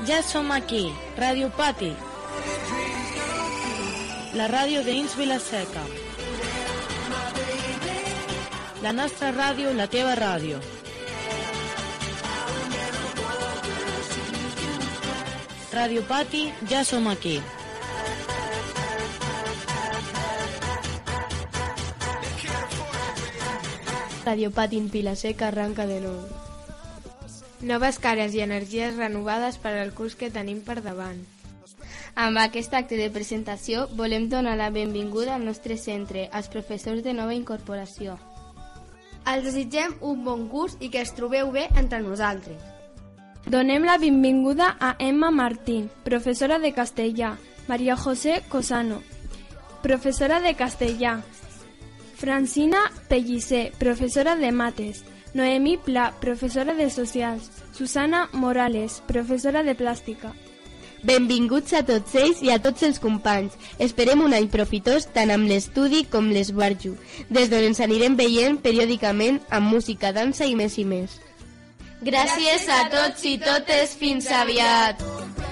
ja som aquí, Ràdio Pati, la ràdio d'Ins Vila-seca. La nostra ràdio, la teva ràdio. Ràdio Pati, ja som aquí. Ràdio Pati en Vila-seca arranca de nou. Noves cares i energies renovades per al curs que tenim per davant. Amb aquest acte de presentació volem donar la benvinguda al nostre centre, als professors de nova incorporació. Els desitgem un bon curs i que es trobeu bé entre nosaltres. Donem la benvinguda a Emma Martín, professora de castellà, Maria José Cosano, professora de castellà, Francina Pellicer, professora de mates, Noemí Pla, professora de socials, Susana Morales, professora de plàstica. Benvinguts a tots ells i a tots els companys. Esperem un any profitós tant amb l'estudi com l'esbarjo, des d'on ens anirem veient periòdicament amb música, dansa i més i més. Gràcies a tots i totes, fins aviat!